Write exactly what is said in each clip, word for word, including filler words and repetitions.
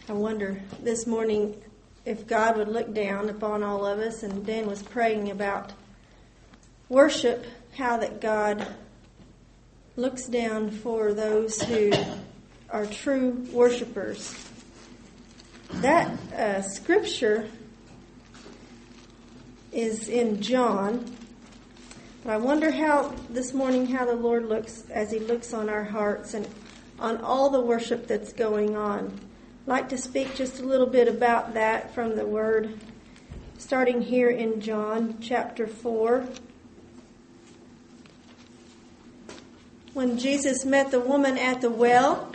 I wonder this morning if God would look down upon all of us, and Dan was praying about worship, how that God looks down for those who are true worshipers. That uh, scripture is in John, but I wonder how this morning how the Lord looks as He looks on our hearts and on all the worship that's going on. I'd like to speak just a little bit about that from the Word, starting here in John chapter four. When Jesus met the woman at the well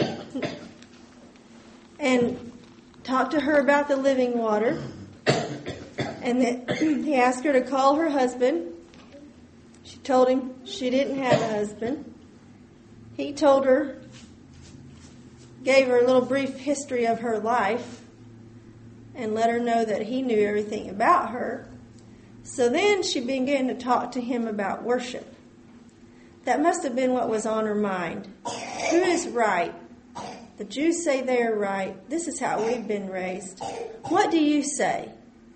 and talked to her about the living water, and that He asked her to call her husband. She told him she didn't have a husband. He told her, gave her a little brief history of her life, and let her know that He knew everything about her. So then she began to talk to Him about worship. That must have been what was on her mind. Who is right? The Jews say they are right. This is how we've been raised. What do you say?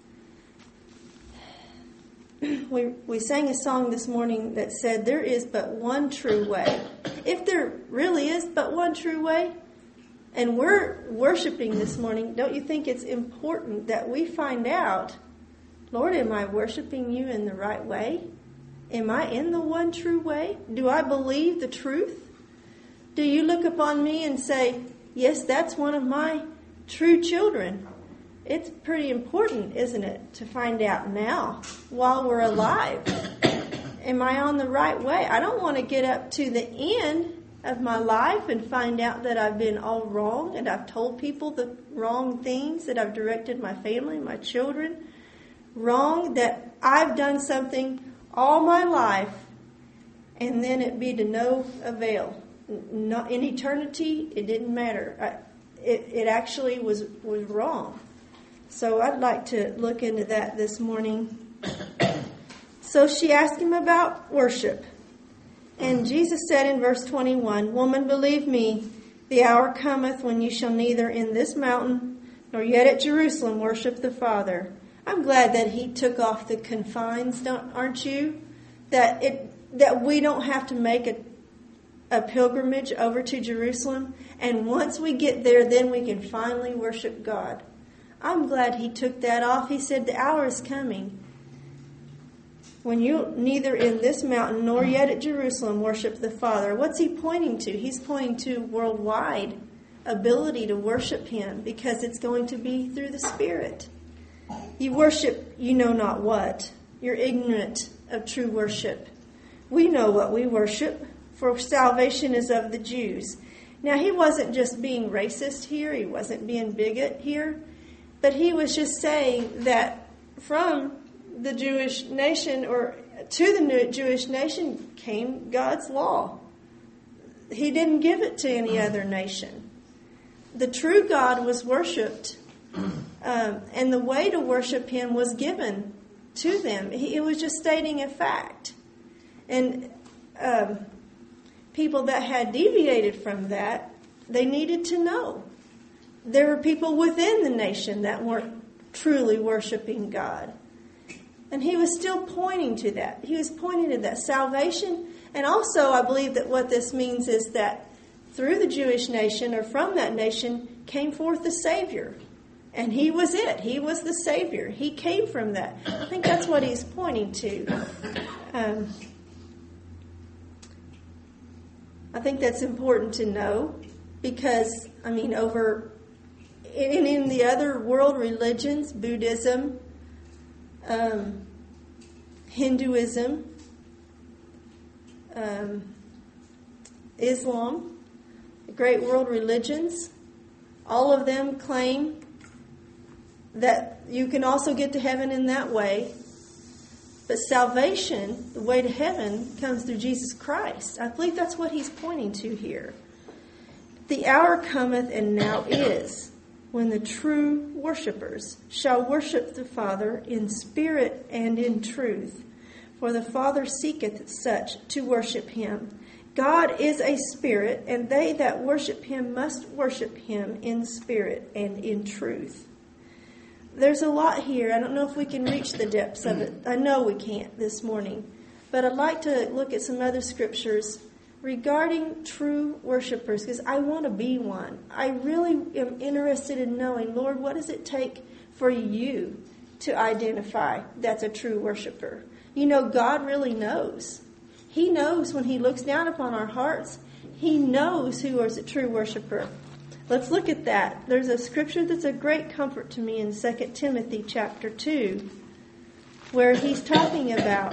We we sang a song this morning that said, there is but one true way. If there really is but one true way, and we're worshiping this morning, don't you think it's important that we find out, Lord, am I worshiping you in the right way? Am I in the one true way? Do I believe the truth? Do you look upon me and say, yes, that's one of my true children? It's pretty important, isn't it, to find out now while we're alive. Am I on the right way? I don't want to get up to the end of my life and find out that I've been all wrong and I've told people the wrong things, that I've directed my family, my children wrong, that I've done something all my life, and then it be to no avail. Not in eternity, it didn't matter. I, it, it actually was, was wrong. So I'd like to look into that this morning. So she asked Him about worship. And Jesus said in verse twenty-one, Woman, believe me, the hour cometh when you shall neither in this mountain nor yet at Jerusalem worship the Father. I'm glad that He took off the confines, don't, aren't you? That it that we don't have to make a, a pilgrimage over to Jerusalem. And once we get there, then we can finally worship God. I'm glad He took that off. He said the hour is coming when you neither in this mountain nor yet at Jerusalem worship the Father. What's He pointing to? He's pointing to worldwide ability to worship Him, because it's going to be through the Spirit. You worship you know not what. You're ignorant of true worship. We know what we worship, for salvation is of the Jews. Now, He wasn't just being racist here. He wasn't being bigot here. But He was just saying that from the Jewish nation, or to the Jewish nation, came God's law. He didn't give it to any other nation. The true God was worshipped, um, and the way to worship Him was given to them. He, it was just stating a fact. And um, people that had deviated from that, they needed to know. There were people within the nation that weren't truly worshiping God. And He was still pointing to that. He was pointing to that salvation. And also, I believe that what this means is that through the Jewish nation, or from that nation, came forth the Savior. And He was it. He was the Savior. He came from that. I think that's what He's pointing to. Um, I think that's important to know, because, I mean, over in, in the other world religions, Buddhism, um, Hinduism, um, Islam, the great world religions, all of them claim that you can also get to heaven in that way. But salvation, the way to heaven, comes through Jesus Christ. I believe that's what He's pointing to here. The hour cometh, and now is, when the true worshipers shall worship the Father in spirit and in truth. For the Father seeketh such to worship Him. God is a spirit, and they that worship him must worship him in spirit and in truth. There's a lot here. I don't know if we can reach the depths of it. I know we can't this morning. But I'd like to look at some other scriptures regarding true worshipers, because I want to be one. I really am interested in knowing, Lord, what does it take for you to identify that's a true worshiper? You know, God really knows. He knows when he looks down upon our hearts. He knows who is a true worshiper. Let's look at that. There's a scripture that's a great comfort to me in Second Timothy chapter two, where he's talking about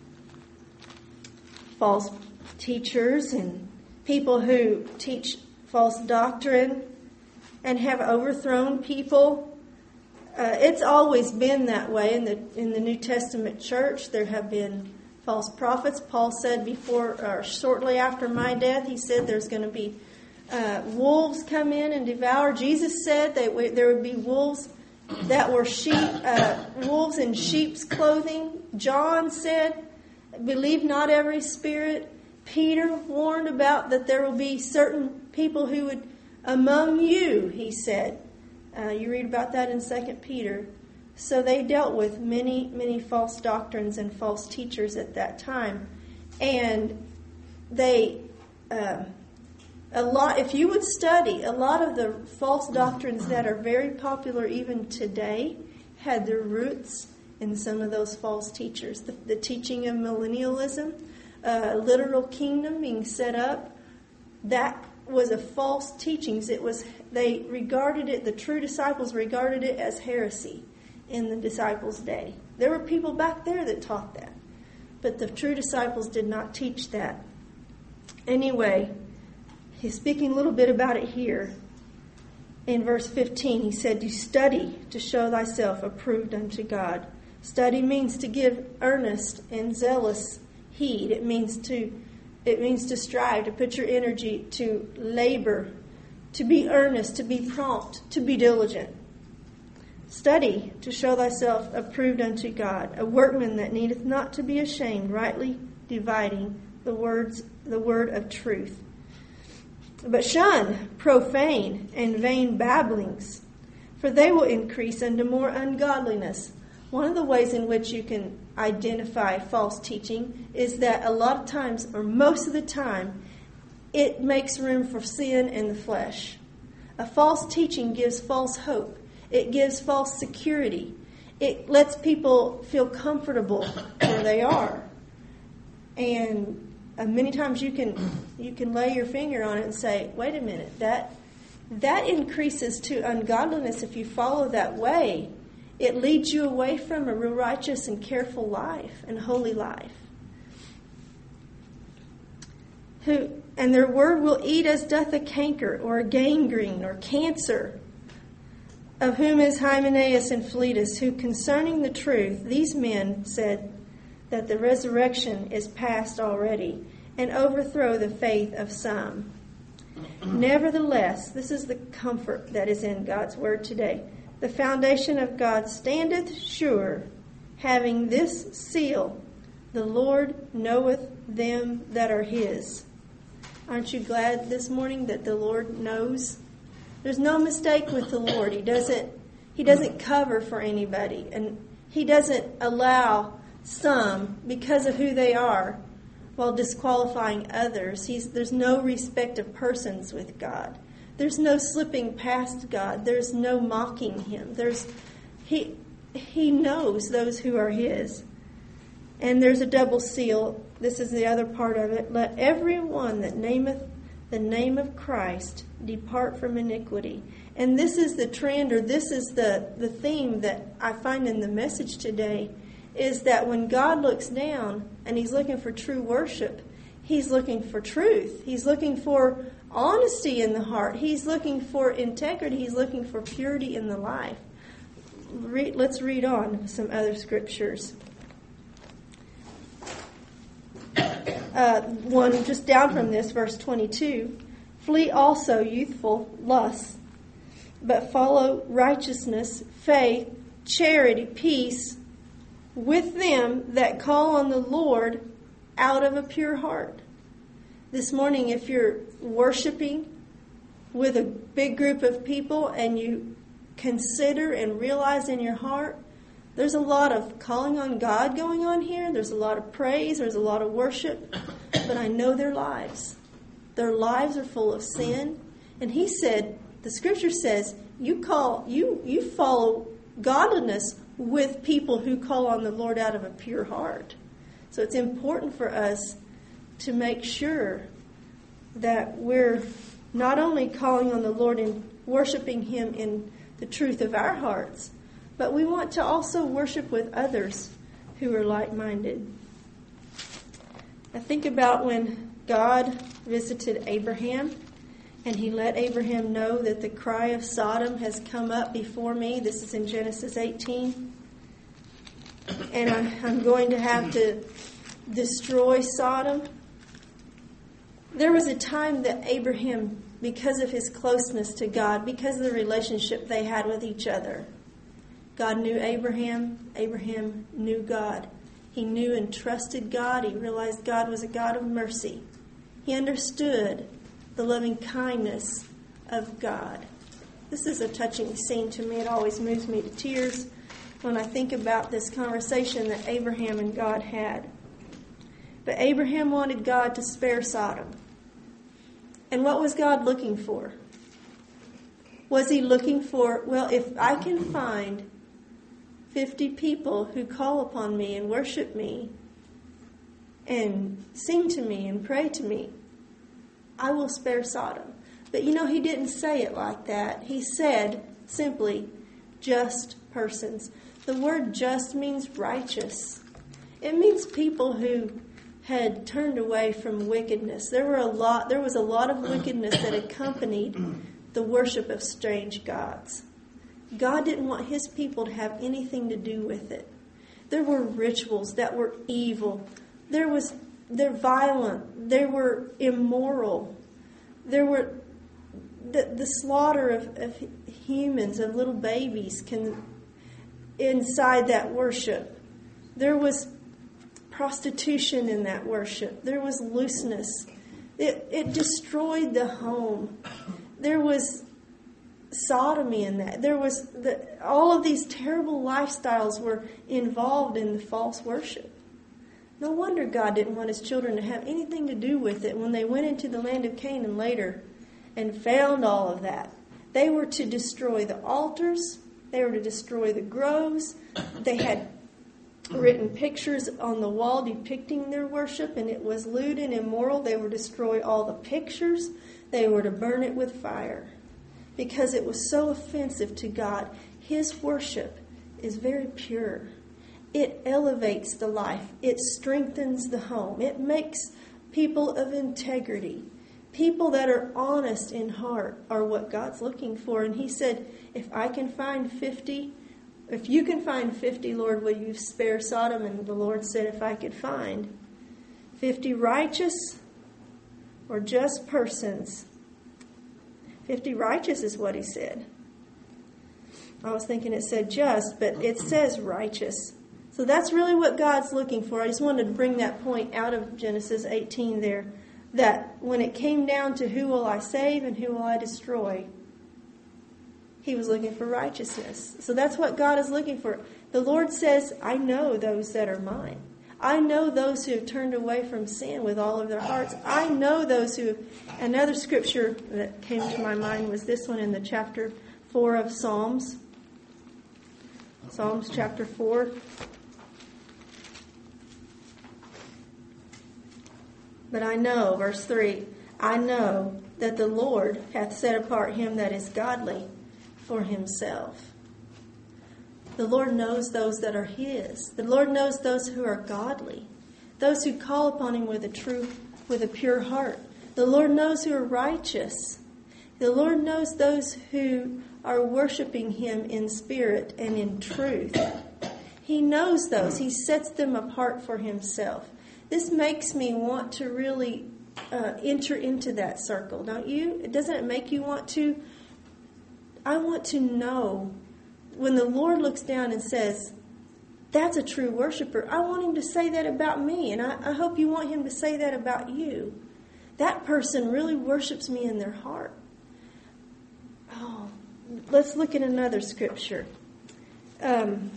false teachers and people who teach false doctrine and have overthrown people. Uh, it's always been that way in the in the New Testament church. There have been false prophets. Paul said before, or shortly after my death, he said there's going to be uh, wolves come in and devour. Jesus said that there would be wolves that were sheep, uh, wolves in sheep's clothing. John said, "Believe not every spirit." Peter warned about that there will be certain people who would, among you, he said. Uh, you read about that in Second Peter. So they dealt with many, many false doctrines and false teachers at that time. And they, uh, a lot, if you would study, a lot of the false doctrines that are very popular even today had their roots in some of those false teachers. The, the teaching of millennialism, uh, literal kingdom being set up, that was a false teachings. It was, they regarded it, the true disciples regarded it as heresy in the disciples' day. There were people back there that taught that, but the true disciples did not teach that. Anyway, he's speaking a little bit about it here. In verse fifteen, he said, "You study to show thyself approved unto God." Study means to give earnest and zealous heed. It means to It means to strive, to put your energy, to labor, to be earnest, to be prompt, to be diligent. Study to show thyself approved unto God, a workman that needeth not to be ashamed, rightly dividing the words, the word of truth. But shun profane and vain babblings, for they will increase unto more ungodliness. One of the ways in which you can identify false teaching is that a lot of times, or most of the time, it makes room for sin in the flesh. A false teaching gives false hope. It gives false security. It lets people feel comfortable where they are. And uh, many times you can you can lay your finger on it and say, wait a minute, that that increases to ungodliness if you follow that way. It leads you away from a real righteous and careful life and holy life. Who and their word will eat as doth a canker or a gangrene or cancer, of whom is Hymenaeus and Philetus, who concerning the truth, these men said that the resurrection is past already, and overthrow the faith of some. Nevertheless, this is the comfort that is in God's word today. The foundation of God standeth sure, having this seal, the Lord knoweth them that are his. Aren't you glad this morning that the Lord knows? There's no mistake with the Lord. He doesn't he doesn't cover for anybody, and he doesn't allow some, because of who they are, while disqualifying others. He's there's no respect of persons with God. There's no slipping past God. There's no mocking him. There's he he knows those who are his. And there's a double seal. This is the other part of it. Let every one that nameth the name of Christ depart from iniquity. And this is the trend, or this is the, the theme that I find in the message today, is that when God looks down and he's looking for true worship, he's looking for truth. He's looking for honesty in the heart. He's looking for integrity. He's looking for purity in the life. Read, let's read on some other scriptures. Uh, one just down from this, verse twenty-two. Flee also youthful lusts, but follow righteousness, faith, charity, peace, with them that call on the Lord out of a pure heart. this morning, if you're worshiping with a big group of people and you consider and realize in your heart, there's a lot of calling on God going on here. There's a lot of praise. There's a lot of worship. But I know their lives. Their lives are full of sin. And he said, the scripture says, you call, you, you follow godliness with people who call on the Lord out of a pure heart. So it's important for us to make sure that we're not only calling on the Lord and worshiping him in the truth of our hearts, but we want to also worship with others who are like-minded. I think about when God visited Abraham, and he let Abraham know that the cry of Sodom has come up before me. This is in Genesis eighteen. And I'm, I'm going to have to destroy Sodom. There was a time that Abraham, because of his closeness to God, because of the relationship they had with each other, God knew Abraham. Abraham knew God. He knew and trusted God. He realized God was a God of mercy. He understood the loving kindness of God. This is a touching scene to me. It always moves me to tears when I think about this conversation that Abraham and God had. But Abraham wanted God to spare Sodom. And what was God looking for? Was he looking for, well, if I can find fifty people who call upon me and worship me and sing to me and pray to me, I will spare Sodom. But you know, he didn't say it like that. He said simply, just persons. The word just means righteous. It means people who had turned away from wickedness. There were a lot, there was a lot of wickedness that accompanied the worship of strange gods. God didn't want his people to have anything to do with it. There were rituals that were evil. There was, they're violent. They were immoral. There were the, the slaughter of, of humans, of little babies can inside that worship. There was prostitution in that worship. There was looseness. It, it destroyed the home. There was sodomy in that. There was the, all of these terrible lifestyles were involved in the false worship. No wonder God didn't want his children to have anything to do with it when they went into the land of Canaan later and found all of that. They were to destroy the altars. They were to destroy the groves. They had written pictures on the wall depicting their worship, and it was lewd and immoral. They were to destroy all the pictures. They were to burn it with fire because it was so offensive to God. His worship is very pure. It elevates the life. It strengthens the home. It makes people of integrity. People that are honest in heart are what God's looking for. And he said, if I can find fifty, if you can find fifty, Lord, will you spare Sodom? And the Lord said, if I could find fifty righteous or just persons. fifty righteous is what he said. I was thinking it said just, but it says righteous. So that's really what God's looking for. I just wanted to bring that point out of Genesis eighteen there, that when it came down to who will I save and who will I destroy, he was looking for righteousness. So that's what God is looking for. The Lord says, I know those that are mine. I know those who have turned away from sin with all of their hearts. I know those who... Another scripture that came to my mind was this one in the chapter four of Psalms. Psalms chapter four. But I know, verse three, I know that the Lord hath set apart him that is godly for himself. The Lord knows those that are his. The Lord knows those who are godly, those who call upon him with a true, with a pure heart. The Lord knows who are righteous. The Lord knows those who are worshiping him in spirit and in truth. He knows those. He sets them apart for himself. This makes me want to really uh, enter into that circle, don't you? Doesn't it make you want to? I want to know when the Lord looks down and says, that's a true worshiper. I want him to say that about me, and I, I hope you want him to say that about you. That person really worships me in their heart. Oh, let's look at another scripture. Um,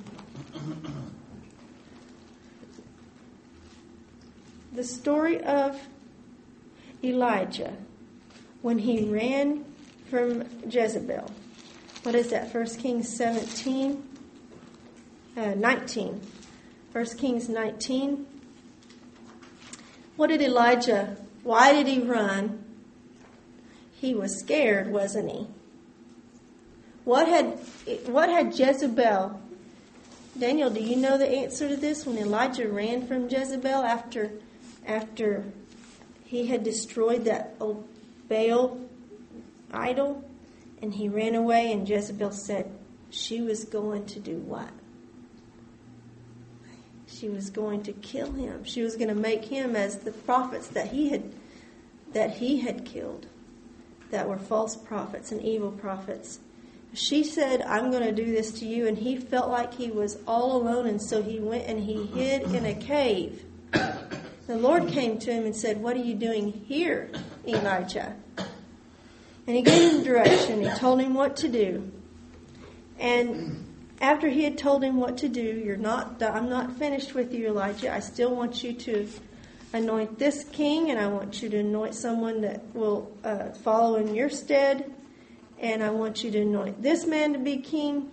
the story of Elijah when he ran from Jezebel. What is that? First Kings seventeen, uh, nineteen. First Kings nineteen. What did Elijah, why did he run? He was scared, wasn't he? What had what had Jezebel, Daniel, do you know the answer to this? When Elijah ran from Jezebel after after he had destroyed that old Baal idol, and he ran away, and Jezebel said she was going to do what? She was going to kill him. She was going to make him as the prophets that he had that he had killed, that were false prophets and evil prophets. She said, I'm going to do this to you, and he felt like he was all alone, and so he went and he hid in a cave. The Lord came to him and said, what are you doing here, Elijah? And he gave him direction. He told him what to do. And after he had told him what to do, you're not, I'm not finished with you, Elijah. I still want you to anoint this king, and I want you to anoint someone that will uh, follow in your stead. And I want you to anoint this man to be king.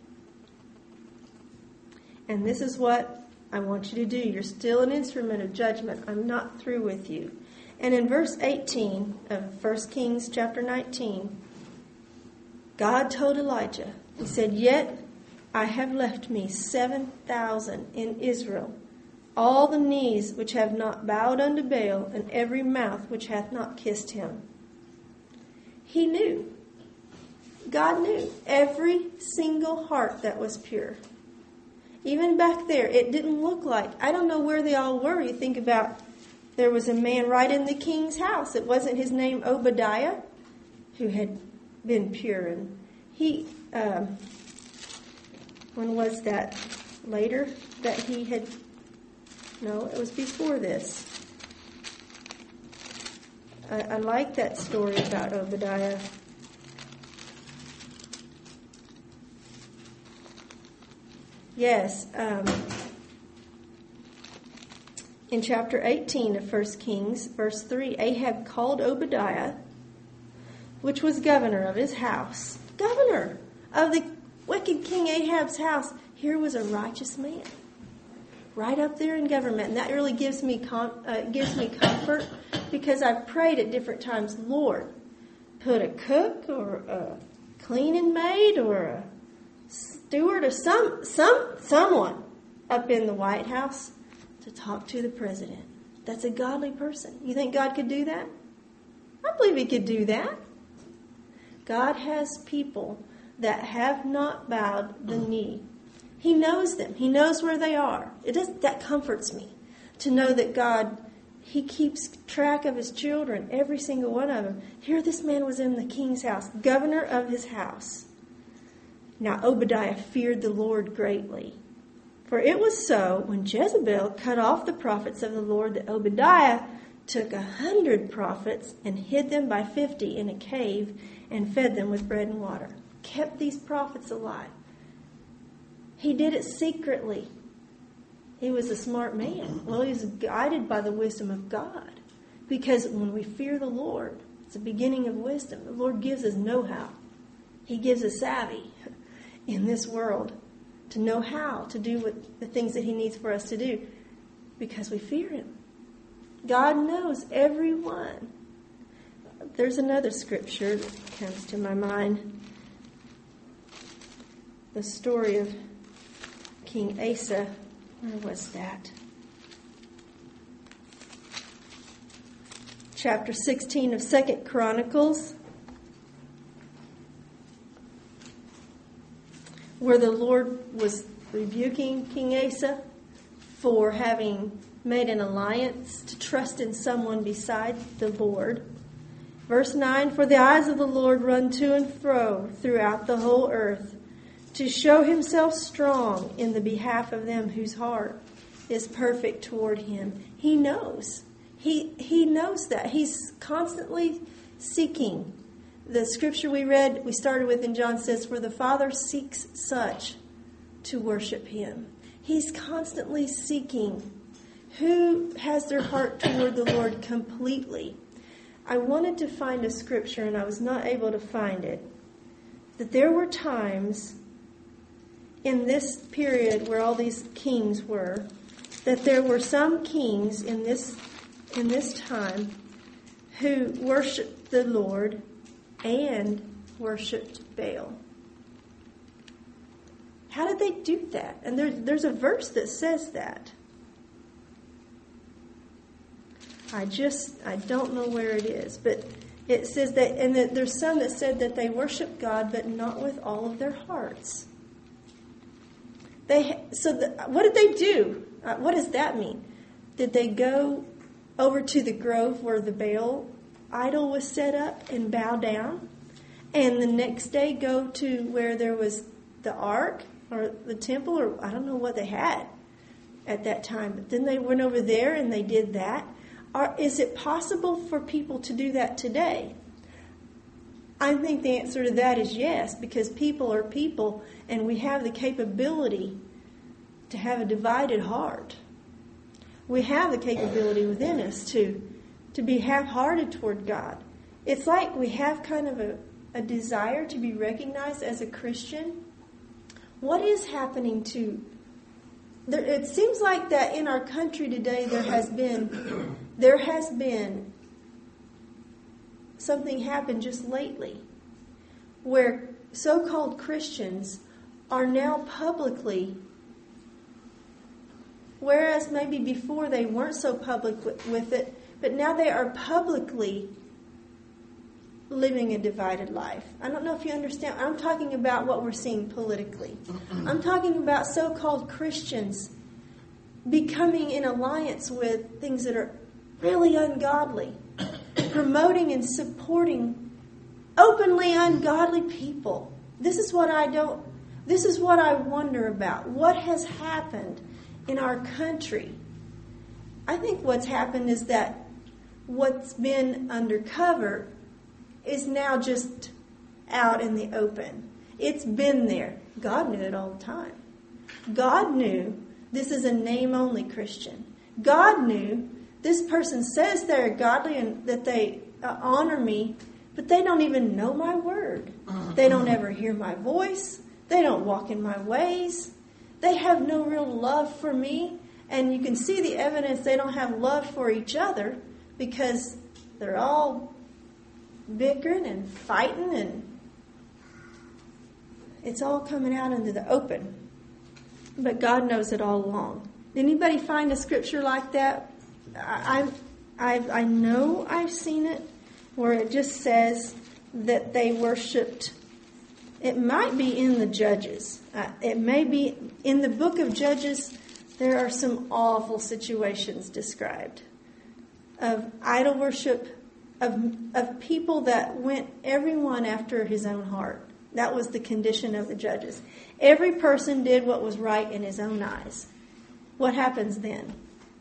And this is what I want you to do. You're still an instrument of judgment. I'm not through with you. And in verse eighteen of First Kings chapter nineteen, God told Elijah, he said, yet I have left me seven thousand in Israel, all the knees which have not bowed unto Baal, and every mouth which hath not kissed him. He knew. God knew every single heart that was pure. Even back there, it didn't look like, I don't know where they all were. You think about, there was a man right in the king's house. It wasn't his name Obadiah, who had been pure. And he, um, when was that? Later that he had, no, it was before this. I, I like that story about Obadiah. Yes, um, in chapter eighteen of First Kings, verse three, Ahab called Obadiah, which was governor of his house. Governor of the wicked King Ahab's house. Here was a righteous man, right up there in government. And that really gives me com- uh, gives me comfort, because I've prayed at different times, Lord, put a cook or a cleaning maid or a steward or some some someone up in the White House to talk to the president. That's a godly person. You think God could do that? I believe he could do that. God has people that have not bowed the knee. He knows them. He knows where they are. It does, that comforts me to know that God, he keeps track of his children, every single one of them. Here this man was in the king's house, governor of his house. Now Obadiah feared the Lord greatly. For it was so, when Jezebel cut off the prophets of the Lord, that Obadiah took a hundred prophets and hid them by fifty in a cave and fed them with bread and water. Kept these prophets alive. He did it secretly. He was a smart man. Well, he was guided by the wisdom of God. Because when we fear the Lord, it's the beginning of wisdom. The Lord gives us know-how. He gives us savvy in this world to know how to do what the things that he needs for us to do, because we fear him. God knows everyone. There's another scripture that comes to my mind. The story of King Asa. Where was that? Chapter sixteen of Second Chronicles, where the Lord was rebuking King Asa for having made an alliance to trust in someone beside the Lord. Verse nine, for the eyes of the Lord run to and fro throughout the whole earth, to show himself strong in the behalf of them whose heart is perfect toward him. He knows. He he knows that. He's constantly seeking. The scripture we read, we started with in John says, for the Father seeks such to worship him. He's constantly seeking who has their heart toward the Lord completely. I wanted to find a scripture and I was not able to find it. That there were times in this period where all these kings were, that there were some kings in this in this time who worshiped the Lord and worshipped Baal. How did they do that? And there, there's a verse that says that. I just, I don't know where it is, but it says that, and that there's some that said that they worship God, but not with all of their hearts. They, so the, what did they do? Uh, what does that mean? Did they go over to the grove where the Baal idol was set up and bow down? And the next day go to where there was the ark or the temple, or I don't know what they had at that time. But then they went over there and they did that. Are, is it possible for people to do that today? I think the answer to that is yes, because people are people and we have the capability to have a divided heart. We have the capability within us to, to be half-hearted toward God. It's like we have kind of a, a desire to be recognized as a Christian. What is happening to... There, it seems like that in our country today there has been there has been something happened just lately where so-called Christians are now publicly, whereas maybe before they weren't so public with, with it, but now they are publicly living a divided life. I don't know if you understand. I'm talking about what we're seeing politically. I'm talking about so-called Christians becoming in alliance with things that are really ungodly, promoting and supporting openly ungodly people. This is what I don't, this is what I wonder about. What has happened in our country? I think what's happened is that what's been undercover is now just out in the open. It's been there. God knew it all the time. God knew this is a name-only Christian. God knew this person says they're godly and that they uh, honor me, but they don't even know my word. They don't ever hear my voice. They don't walk in my ways. They have no real love for me. And you can see the evidence they don't have love for each other because they're all bickering and fighting, and it's all coming out into the open. But God knows it all along. Did anybody find a scripture like that? I, I, I know I've seen it where it just says that they worshipped. It might be in the Judges. Uh, it may be in the book of Judges. There are some awful situations described of idol worship, of of people that went everyone after his own heart. That was the condition of the judges. Every person did what was right in his own eyes. What happens then?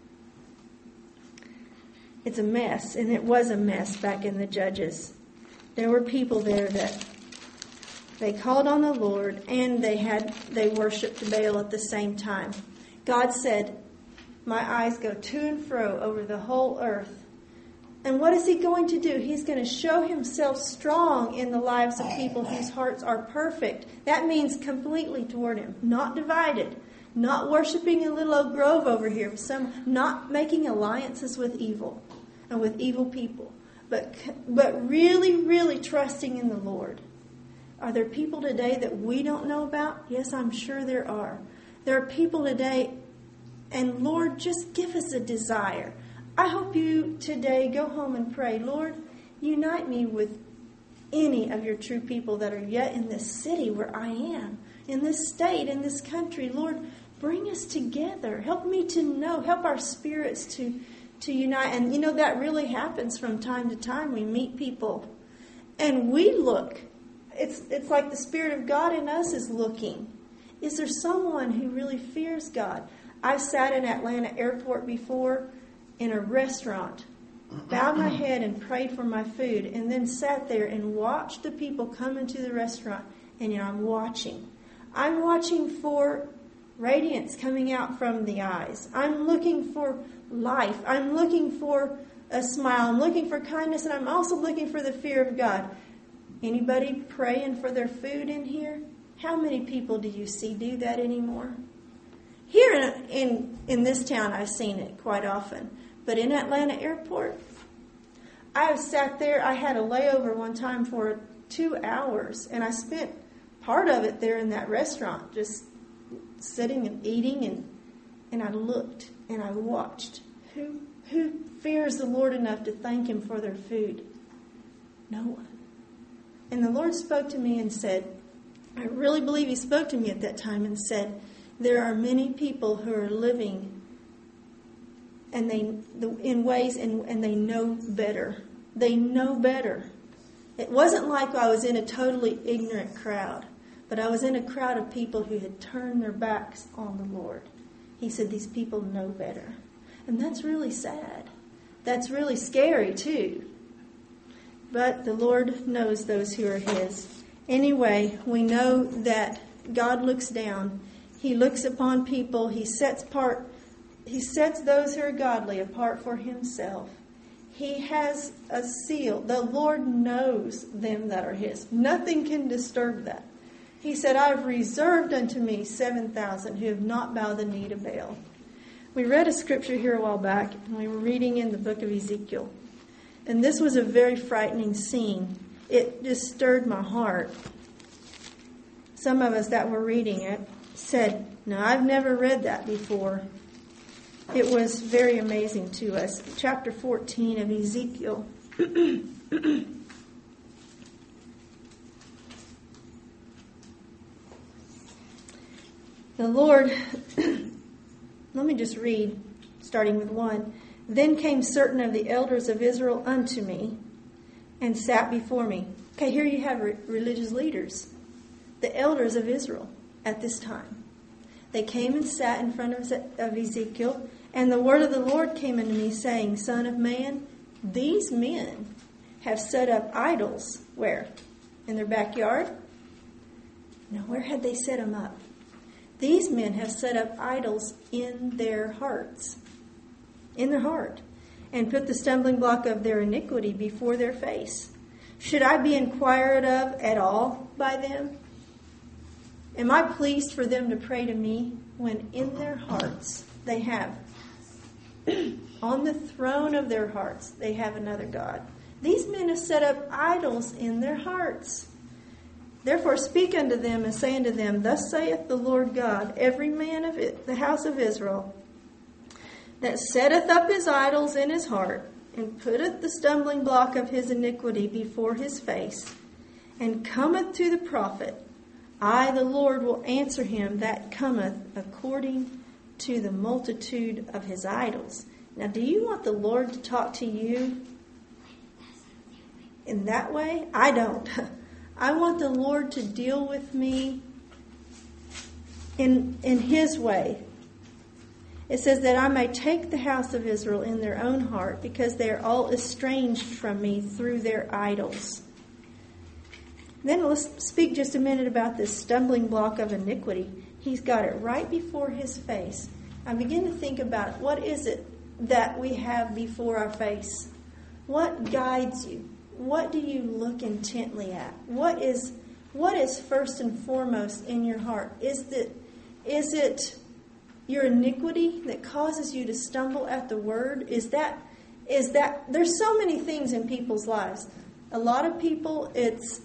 It's a mess, and it was a mess back in the Judges. There were people there that they called on the Lord, and they had they worshipped Baal at the same time. God said, "My eyes go to and fro over the whole earth." And what is he going to do? He's going to show himself strong in the lives of people whose hearts are perfect. That means completely toward him, not divided, not worshiping a little old grove over here, some not making alliances with evil and with evil people, but but really, really trusting in the Lord. Are there people today that we don't know about? Yes, I'm sure there are. There are people today, and Lord, just give us a desire. I hope you today go home and pray, Lord, unite me with any of your true people that are yet in this city where I am, in this state, in this country. Lord, bring us together. Help me to know. Help our spirits to, to unite. And, you know, that really happens from time to time. We meet people and we look. It's, it's like the Spirit of God in us is looking. Is there someone who really fears God? I've sat in Atlanta airport before in a restaurant bowed my head and prayed for my food, and then sat there and watched the people come into the restaurant. And you know, I'm watching. I'm watching for radiance coming out from the eyes. I'm looking for life. I'm looking for a smile. I'm looking for kindness, and I'm also looking for the fear of God. Anybody praying for their food in here? How many people do you see do that anymore? Here in in, in this town, I've seen it quite often. But in Atlanta Airport, I have sat there. I had a layover one time for two hours, and I spent part of it there in that restaurant, just sitting and eating, and and I looked and I watched. Who who fears the Lord enough to thank Him for their food? No one. And the Lord spoke to me and said, I really believe He spoke to me at that time and said, there are many people who are living and they in ways and, and they know better. They know better. It wasn't like I was in a totally ignorant crowd, but I was in a crowd of people who had turned their backs on the Lord. He said, these people know better. And that's really sad. That's really scary too. But the Lord knows those who are His. Anyway, we know that God looks down. He looks upon people. He sets part. He sets those who are godly apart for Himself. He has a seal. The Lord knows them that are His. Nothing can disturb that. He said, I have reserved unto me seven thousand who have not bowed the knee to Baal. We read a scripture here a while back, and we were reading in the book of Ezekiel. And this was a very frightening scene. It just stirred my heart. Some of us that were reading it said, no, I've never read that before. It was very amazing to us. Chapter fourteen of Ezekiel. The Lord, let me just read, starting with one. Then came certain of the elders of Israel unto me, and sat before me. Okay, here you have re- religious leaders, the elders of Israel at this time. They came and sat in front of, of Ezekiel, and the word of the Lord came unto me, saying, Son of man, these men have set up idols. Where? In their backyard? No, where had they set them up? These men have set up idols in their hearts, in their heart, and put the stumbling block of their iniquity before their face. Should I be inquired of at all by them? Am I pleased for them to pray to me when in their hearts they have, on the throne of their hearts, they have another God? These men have set up idols in their hearts. Therefore speak unto them and say unto them, Thus saith the Lord God, every man of it, the house of Israel, that setteth up his idols in his heart, and putteth the stumbling block of his iniquity before his face, and cometh to the prophet, I, the Lord, will answer him that cometh according to the multitude of his idols. Now, do you want the Lord to talk to you in that way? I don't. I want the Lord to deal with me in, in His way. It says that I may take the house of Israel in their own heart, because they are all estranged from me through their idols. Then let's speak just a minute about this stumbling block of iniquity. He's got it right before His face. I begin to think about, what is it that we have before our face? What guides you? What do you look intently at? What is what is first and foremost in your heart? Is that is it your iniquity that causes you to stumble at the word? Is that is that there's so many things in people's lives. A lot of people, it's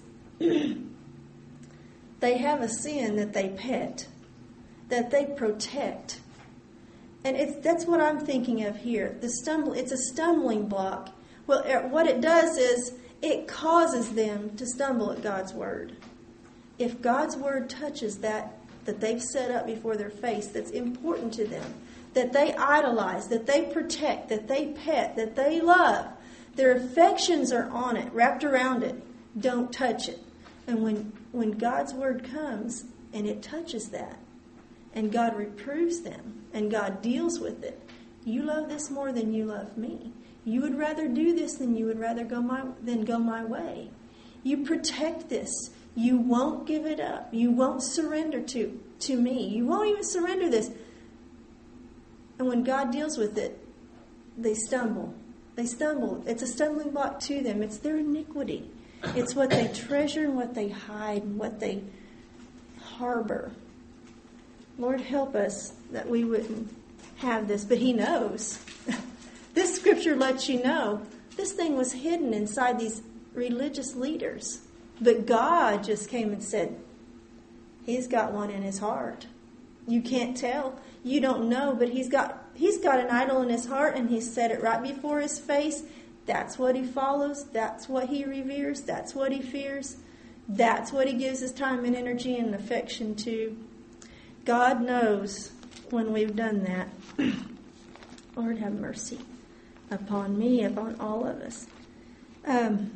they have a sin that they pet, that they protect. And it's that's what I'm thinking of here. The stumble it's a stumbling block. Well, what it does is it causes them to stumble at God's word. If God's word touches that that they've set up before their face, that's important to them, that they idolize, that they protect, that they pet, that they love, their affections are on it, wrapped around it, don't touch it. And when, when God's word comes and it touches that, and God reproves them, and God deals with it, you love this more than you love me. You would rather do this than you would rather go my than go my way. You protect this. You won't give it up. You won't surrender to, to me. You won't even surrender this. And when God deals with it, they stumble. They stumble. It's a stumbling block to them. It's their iniquity. It's what they treasure and what they hide and what they harbor. Lord, help us that we wouldn't have this. But He knows. This scripture lets you know this thing was hidden inside these religious leaders. But God just came and said, He's got one in His heart. You can't tell. You don't know, but He's got He's got an idol in His heart, and He's set it right before His face. That's what He follows. That's what He reveres. That's what He fears. That's what He gives His time and energy and affection to. God knows when we've done that. Lord, have mercy upon me, upon all of us. Um,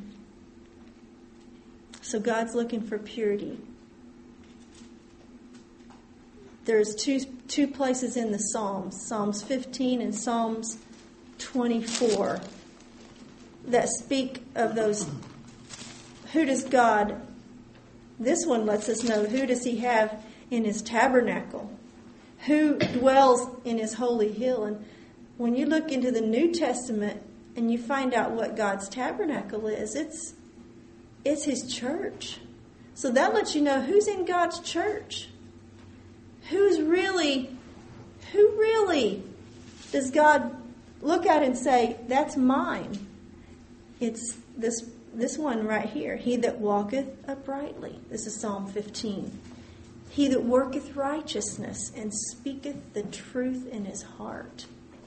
so God's looking for purity. There's two two places in the Psalms, Psalms fifteen and Psalms twenty-four, that speak of those. Who does God, this one lets us know, who does He have in His tabernacle? Who dwells in His holy hill? And when you look into the New Testament and you find out what God's tabernacle is, it's it's His church. So that lets you know who's in God's church. Who's really, who really does God look at and say, that's mine? It's this this one right here. He that walketh uprightly. This is Psalm fifteen. He that worketh righteousness and speaketh the truth in his heart.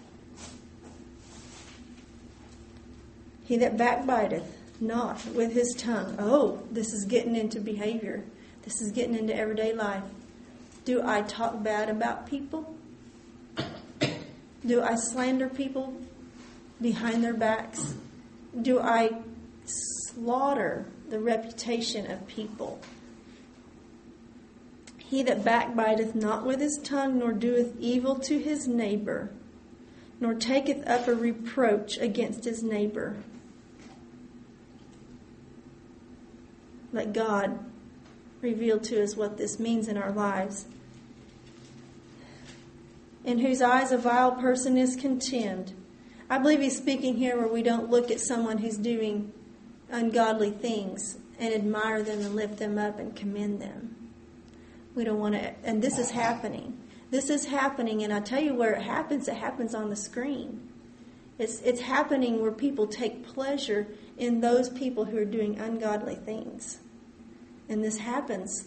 He that backbiteth not with his tongue. Oh, this is getting into behavior. This is getting into everyday life. Do I talk bad about people? Do I slander people behind their backs? Do I slaughter the reputation of people? He that backbiteth not with his tongue, nor doeth evil to his neighbor, nor taketh up a reproach against his neighbor. Let God reveal to us what this means in our lives. In whose eyes a vile person is contemned. I believe he's speaking here where we don't look at someone who's doing ungodly things and admire them and lift them up and commend them. We don't want to, and this is happening. This is happening, and I tell you where it happens, it happens on the screen. It's it's happening where people take pleasure in those people who are doing ungodly things. And this happens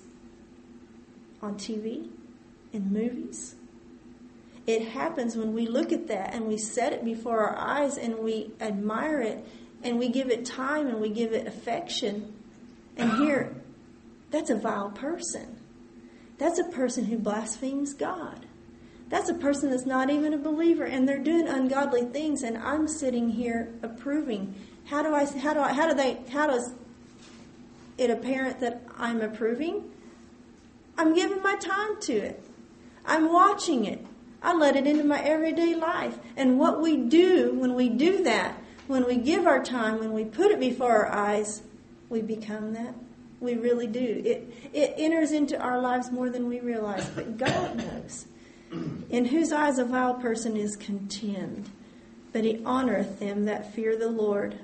on T V, in movies. It happens when we look at that and we set it before our eyes and we admire it and we give it time and we give it affection. And here, that's a vile person. That's a person who blasphemes God. That's a person that's not even a believer, and they're doing ungodly things, and I'm sitting here approving. How do I? How do I? How do they? How does it apparent that I'm approving? I'm giving my time to it. I'm watching it. I let it into my everyday life. And what we do when we do that, when we give our time, when we put it before our eyes, we become that. We really do. It it enters into our lives more than we realize. But God knows. In whose eyes a vile person is contemned, but he honoreth them that fear the Lord.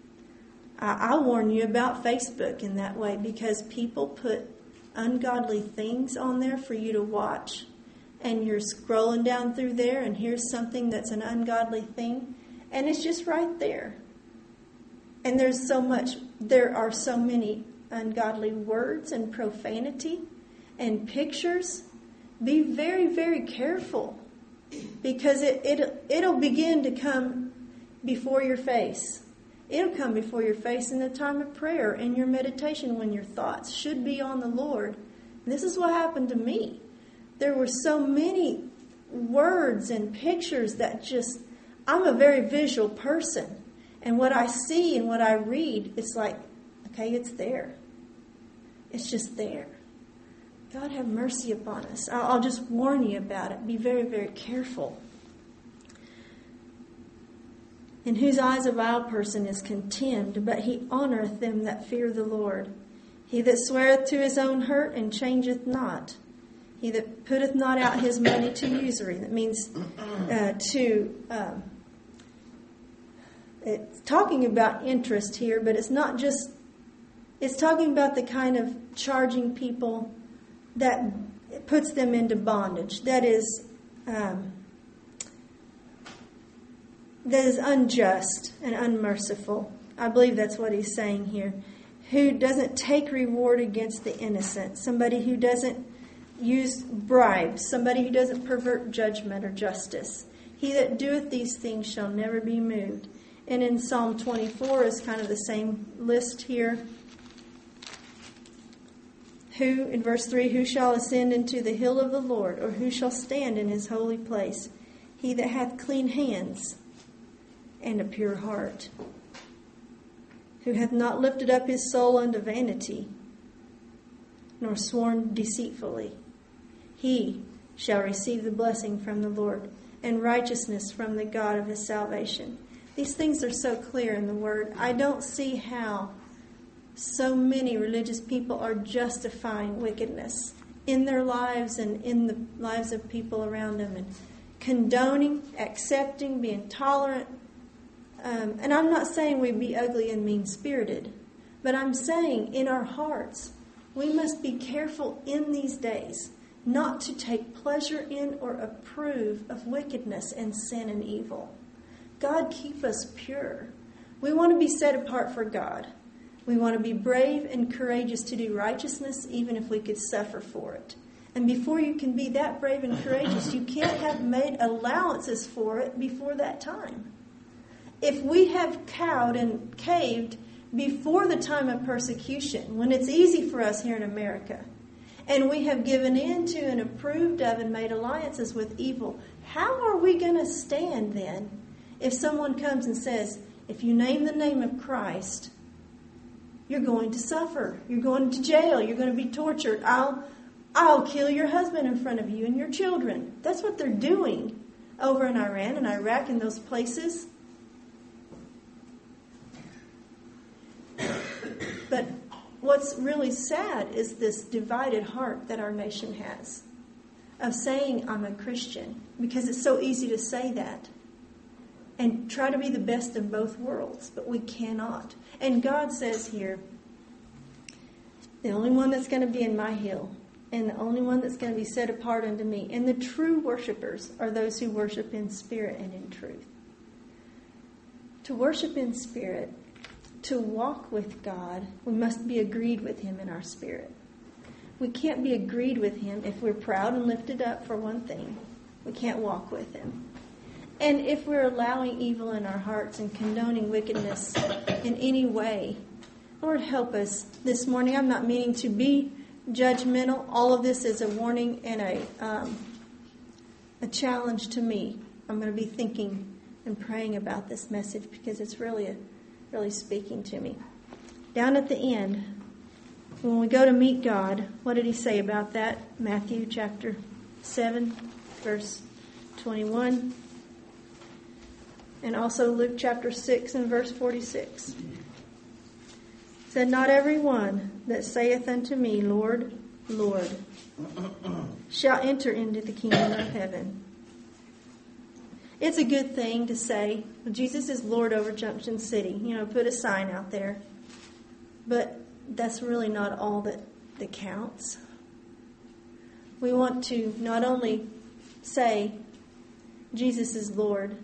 I, I warn you about Facebook in that way, because people put ungodly things on there for you to watch, and you're scrolling down through there, and here's something that's an ungodly thing, and it's just right there. And there's so much, there are so many ungodly words and profanity and pictures. Be very, very careful, because it, it, it'll begin to come before your face. It'll come before your face in the time of prayer, in your meditation, when your thoughts should be on the Lord. And this is what happened to me. There were so many words and pictures that just, I'm a very visual person. And what I see and what I read, it's like, okay, it's there. It's just there. God have mercy upon us. I'll just warn you about it. Be very, very careful. in whose eyes a vile person is contemned, but he honoureth them that fear the Lord. He that sweareth to his own hurt and changeth not. He that putteth not out his money to usury. That means uh, to... Um, it's talking about interest here, but it's not just... It's talking about the kind of charging people that puts them into bondage. That is... Um, that is unjust and unmerciful. I believe that's what he's saying here. Who doesn't take reward against the innocent. Somebody who doesn't use bribes. Somebody who doesn't pervert judgment or justice. He that doeth these things shall never be moved. And in Psalm twenty-four is kind of the same list here. Who, in verse three, who shall ascend into the hill of the Lord, or who shall stand in his holy place? He that hath clean hands and a pure heart, who hath not lifted up his soul unto vanity, nor sworn deceitfully. He shall receive the blessing from the Lord, and righteousness from the God of his salvation. These things are so clear in the Word. I don't see how so many religious people are justifying wickedness in their lives and in the lives of people around them, and condoning, accepting, being tolerant. Um, and I'm not saying we be ugly and mean-spirited, but I'm saying in our hearts, we must be careful in these days not to take pleasure in or approve of wickedness and sin and evil. God, keep us pure. We want to be set apart for God. We want to be brave and courageous to do righteousness, even if we could suffer for it. And before you can be that brave and courageous, you can't have made allowances for it before that time. If we have cowed and caved before the time of persecution, when it's easy for us here in America, and we have given in to and approved of and made alliances with evil, how are we going to stand then if someone comes and says, if you name the name of Christ, you're going to suffer, you're going to jail, you're going to be tortured, I'll, I'll kill your husband in front of you and your children. That's what they're doing over in Iran and Iraq and those places. But what's really sad is this divided heart that our nation has of saying I'm a Christian, because it's so easy to say that and try to be the best of both worlds, but we cannot. And God says here, the only one that's going to be in my hill and the only one that's going to be set apart unto me, and the true worshipers are those who worship in spirit and in truth. To worship in spirit, to walk with God, we must be agreed with him in our spirit. We can't be agreed with him if we're proud and lifted up, for one thing. We can't walk with him. And if we're allowing evil in our hearts and condoning wickedness in any way, Lord, help us this morning. I'm not meaning to be judgmental. All of this is a warning and a um, a challenge to me. I'm going to be thinking and praying about this message because it's really a really speaking to me. Down at the end, when we go to meet God, what did he say about that? Matthew chapter seven, verse twenty-one. And also Luke chapter six and verse forty-six. It said, not every one that saith unto me, Lord, Lord, shall enter into the kingdom of heaven. It's a good thing to say, well, Jesus is Lord over Junction City. You know, put a sign out there. But that's really not all that, that counts. We want to not only say, Jesus is Lord.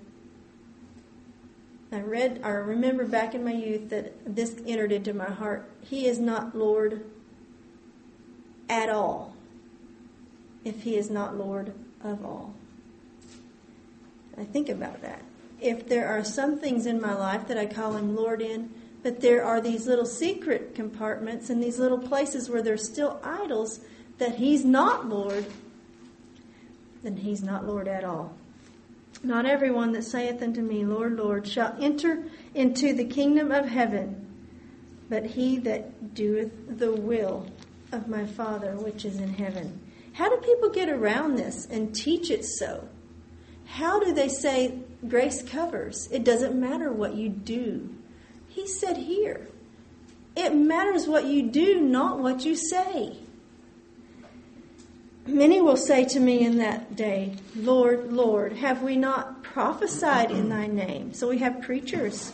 I read, I remember back in my youth that this entered into my heart. He is not Lord at all if he is not Lord of all. I think about that. If there are some things in my life that I call him Lord in, but there are these little secret compartments and these little places where there's still idols that he's not Lord, then he's not Lord at all. Not everyone that saith unto me, Lord, Lord, shall enter into the kingdom of heaven, but he that doeth the will of my Father which is in heaven. How do people get around this and teach it so? how do they say grace covers? It doesn't matter what you do. He said here, it matters what you do, not what you say. Many will say to me in that day, Lord, Lord, have we not prophesied in thy name? So we have preachers,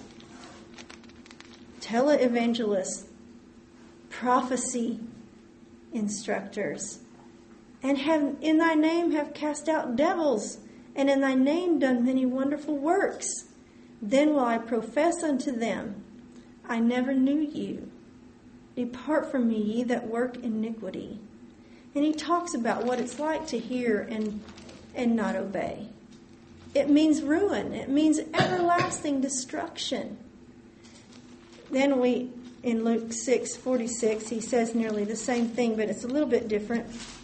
televangelists, prophecy instructors, and have in thy name have cast out devils, and in thy name done many wonderful works. Then will I profess unto them, I never knew you. Depart from me, ye that work iniquity. And he talks about what it's like to hear and and not obey. It means ruin. It means everlasting destruction. Then we, in Luke six forty-six, he says nearly the same thing, but it's a little bit different.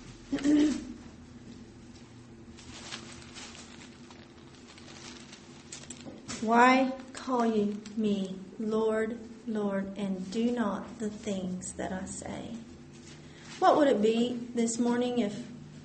Why call ye me Lord, Lord, and do not the things that I say? What would it be this morning if,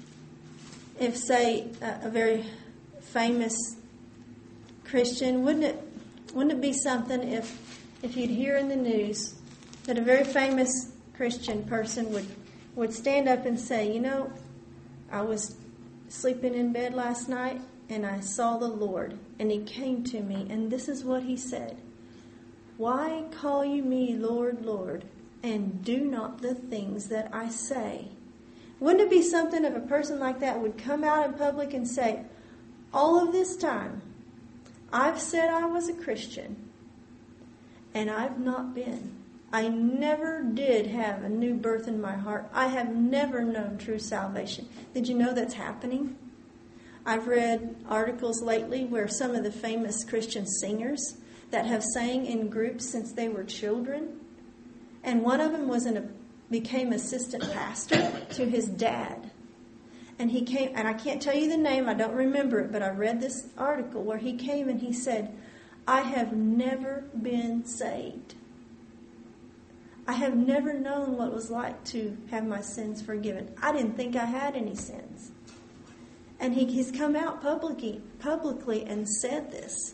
if say, a, a very famous Christian, wouldn't it, wouldn't it be something if, if you'd hear in the news that a very famous Christian person would, would stand up and say, you know, I was sleeping in bed last night and I saw the Lord and he came to me and this is what he said. Why call you me Lord, Lord, and do not the things that I say? Wouldn't it be something if a person like that would come out in public and say, all of this time, I've said I was a Christian, and I've not been. I never did have a new birth in my heart. I have never known true salvation. Did you know that's happening? I've read articles lately where some of the famous Christian singers that have sang in groups since they were children, and one of them was in a, became assistant pastor to his dad. And he came, and I can't tell you the name, I don't remember it, but I read this article where he came and he said, I have never been saved. I have never known what it was like to have my sins forgiven. I didn't think I had any sins. And he, he's come out publicly, publicly and said this.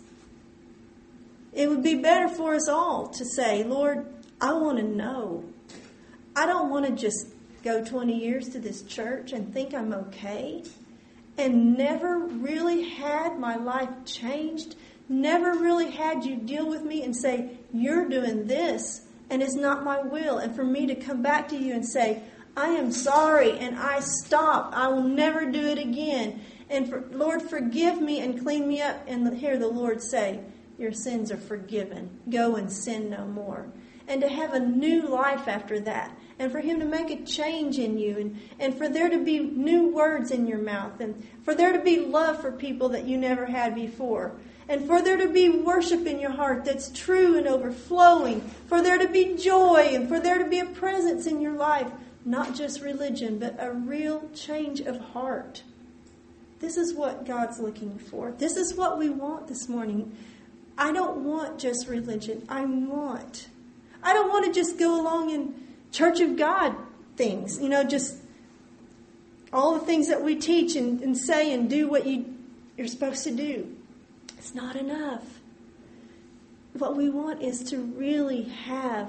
It would be better for us all to say, Lord, I want to know. I don't want to just go twenty years to this church and think I'm okay and never really had my life changed, never really had you deal with me and say, you're doing this and it's not my will. And for me to come back to you and say, I am sorry and I stop. I will never do it again. And for, Lord, forgive me and clean me up. And hear the Lord say, your sins are forgiven. Go and sin no more. And to have a new life after that. And for him to make a change in you. And, and for there to be new words in your mouth. And for there to be love for people that you never had before. And for there to be worship in your heart that's true and overflowing. For there to be joy. And for there to be a presence in your life. Not just religion, but a real change of heart. This is what God's looking for. This is what we want this morning. I don't want just religion. I want... I don't want to just go along in Church of God things, you know, just all the things that we teach and, and say and do what you, you're supposed to do. It's not enough. What we want is to really have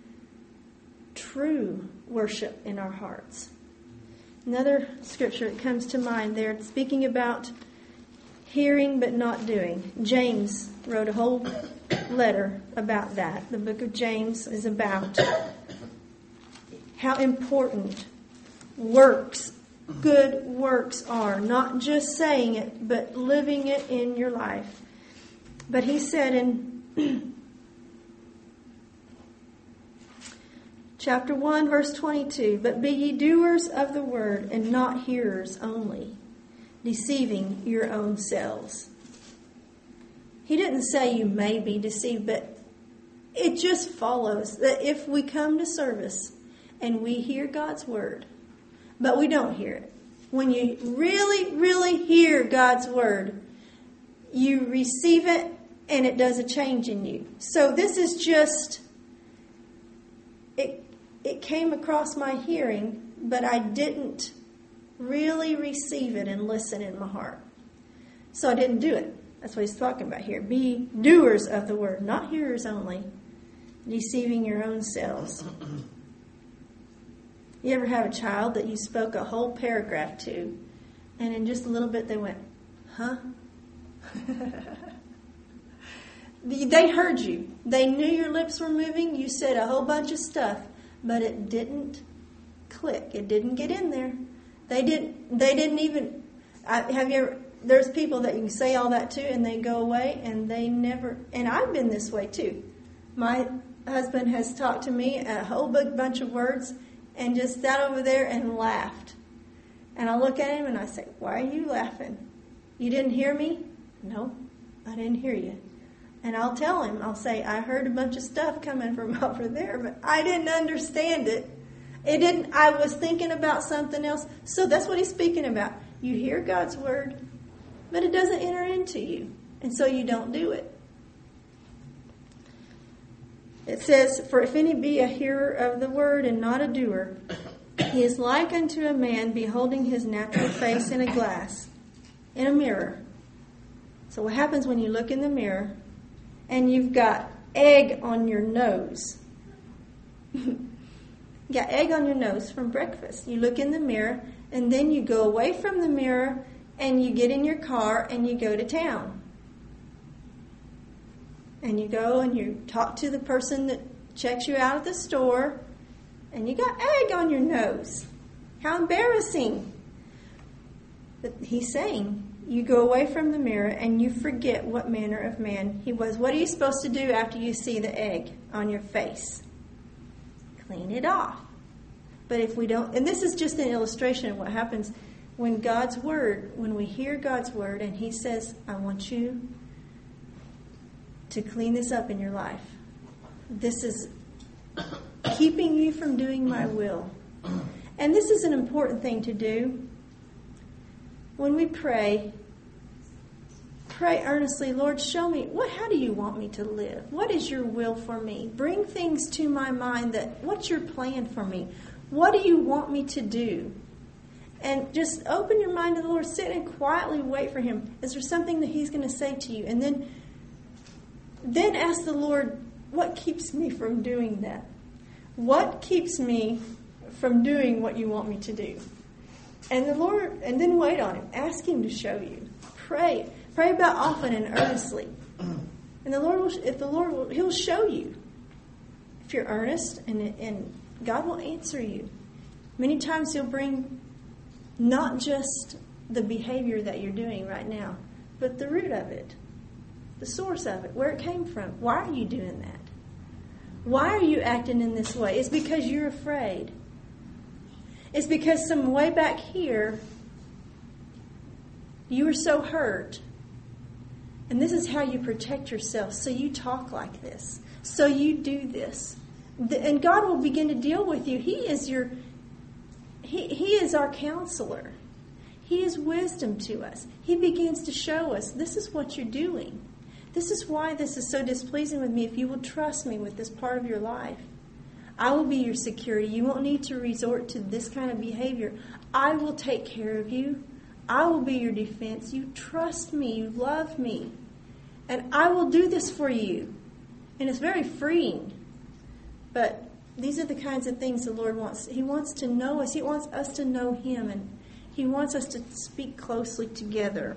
true worship in our hearts. Another scripture that comes to mind there, speaking about hearing but not doing. James wrote a whole letter about that. The book of James is about how important works, good works are. Not just saying it, but living it in your life. But he said in chapter one, verse twenty-two, but be ye doers of the word and not hearers only, deceiving your own selves. He didn't say you may be deceived, but it just follows that if we come to service and we hear God's word, but we don't hear it. When you really, really hear God's word, you receive it and it does a change in you. So this is just, it, it came across my hearing, but I didn't really receive it and listen in my heart. So I didn't do it. That's what he's talking about here. Be doers of the word, not hearers only, deceiving your own selves. You ever have a child that you spoke a whole paragraph to, and in just a little bit they went, huh? They heard you. They knew your lips were moving. You said a whole bunch of stuff, but it didn't click. It didn't get in there. They didn't. They didn't even. I, have you ever? There's people that you can say all that to, and they go away, and they never. And I've been this way too. My husband has talked to me a whole big bunch of words, and just sat over there and laughed. And I look at him and I say, "Why are you laughing? You didn't hear me?" "No, I didn't hear you." And I'll tell him, I'll say, "I heard a bunch of stuff coming from over there, but I didn't understand it. It didn't, I was thinking about something else." So that's what he's speaking about. You hear God's word, but it doesn't enter into you. And so you don't do it. It says, "For if any be a hearer of the word and not a doer, he is like unto a man beholding his natural face in a glass, in a mirror." So what happens when you look in the mirror and you've got egg on your nose? You got egg on your nose from breakfast. You look in the mirror, and then you go away from the mirror and you get in your car and you go to town. And you go and you talk to the person that checks you out at the store, and you got egg on your nose. How embarrassing. But he's saying, you go away from the mirror and you forget what manner of man he was. What are you supposed to do after you see the egg on your face? Clean it off. But if we don't, and this is just an illustration of what happens when God's word, when we hear God's word and he says, "I want you to clean this up in your life. This is keeping you from doing my will." And this is an important thing to do. When we pray, pray earnestly, "Lord, show me, what? How do you want me to live? What is your will for me? Bring things to my mind that, what's your plan for me? What do you want me to do?" And just open your mind to the Lord. Sit and quietly wait for him. Is there something that he's going to say to you? And then, then ask the Lord, what keeps me from doing that? What keeps me from doing what you want me to do? And the Lord, and then wait on him. Ask him to show you. Pray. Pray about often and earnestly. And the Lord will, if the Lord will, he'll show you. If you're earnest, and, and God will answer you. Many times he'll bring not just the behavior that you're doing right now, but the root of it, the source of it, where it came from. Why are you doing that? Why are you acting in this way? It's because you're afraid. It's because some way back here, you were so hurt. And this is how you protect yourself. So you talk like this. So you do this. And God will begin to deal with you. He is your, He, he is our counselor. He is wisdom to us. He begins to show us, this is what you're doing. This is why this is so displeasing with me. If you will trust me with this part of your life, I will be your security. You won't need to resort to this kind of behavior. I will take care of you. I will be your defense. You trust me. You love me. And I will do this for you. And it's very freeing. But these are the kinds of things the Lord wants. He wants to know us. He wants us to know him. And he wants us to speak closely together.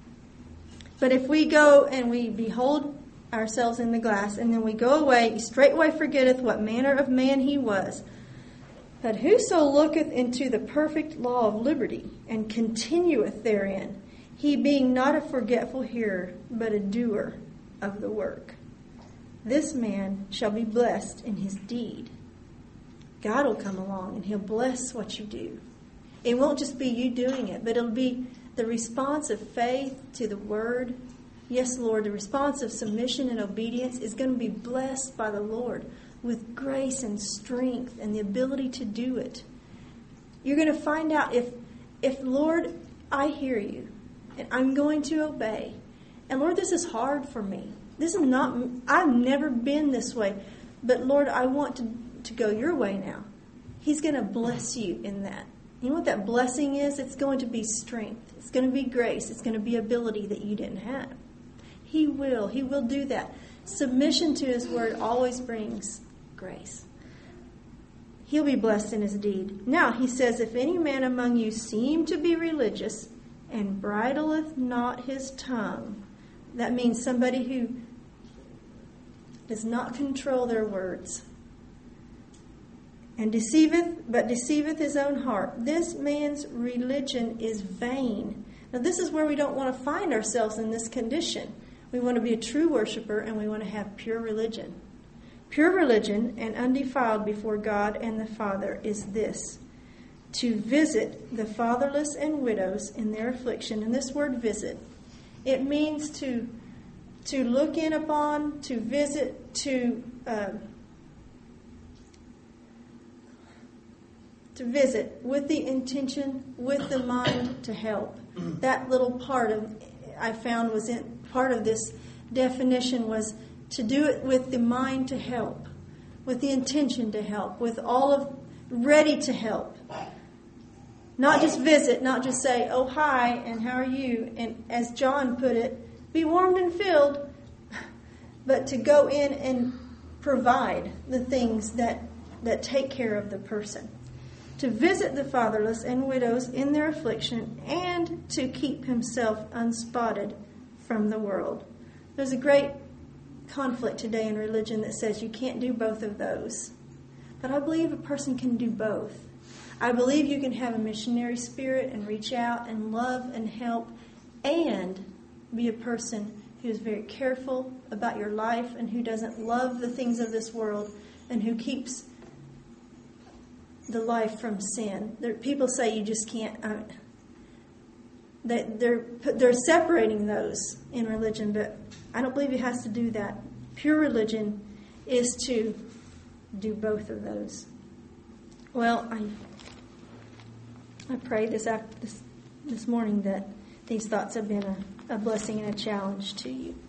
But if we go and we behold ourselves in the glass, and then we go away, he straightway forgetteth what manner of man he was. But whoso looketh into the perfect law of liberty, and continueth therein, he being not a forgetful hearer, but a doer of the work, this man shall be blessed in his deed. God will come along and he'll bless what you do. It won't just be you doing it, but it'll be the response of faith to the word. Yes, Lord, the response of submission and obedience is going to be blessed by the Lord with grace and strength and the ability to do it. You're going to find out if, if Lord, I hear you and I'm going to obey. And Lord, this is hard for me. This is not, I've never been this way. But Lord, I want to, to go your way now. He's going to bless you in that. You know what that blessing is? It's going to be strength. It's going to be grace. It's going to be ability that you didn't have. He will. He will do that. Submission to His word always brings grace. He'll be blessed in his deed. Now, he says, if any man among you seem to be religious and bridleth not his tongue, that means somebody who does not control their words, and deceiveth, but deceiveth his own heart, this man's religion is vain. Now, this is where we don't want to find ourselves in this condition. We want to be a true worshiper, and we want to have pure religion. Pure religion and undefiled before God and the Father is this: to visit the fatherless and widows in their affliction. And this word visit, it means to to look in upon, to visit, to uh, to visit with the intention, with the mind to help. That little part of I found was in part of this definition was to do it with the mind to help, with the intention to help, with all of ready to help. Not just visit, not just say, oh, hi, and how are you? And as John put it, be warmed and filled, but to go in and provide the things that, that take care of the person. To visit the fatherless and widows in their affliction, and to keep himself unspotted from the world. There's a great conflict today in religion that says you can't do both of those. But I believe a person can do both. I believe you can have a missionary spirit and reach out and love and help, and be a person who is very careful about your life and who doesn't love the things of this world and who keeps the life from sin. There, people say you just can't. Uh, they, they're they're separating those in religion, but I don't believe it has to do that. Pure religion is to do both of those. Well, I I pray this after this this morning that these thoughts have been a, a blessing and a challenge to you.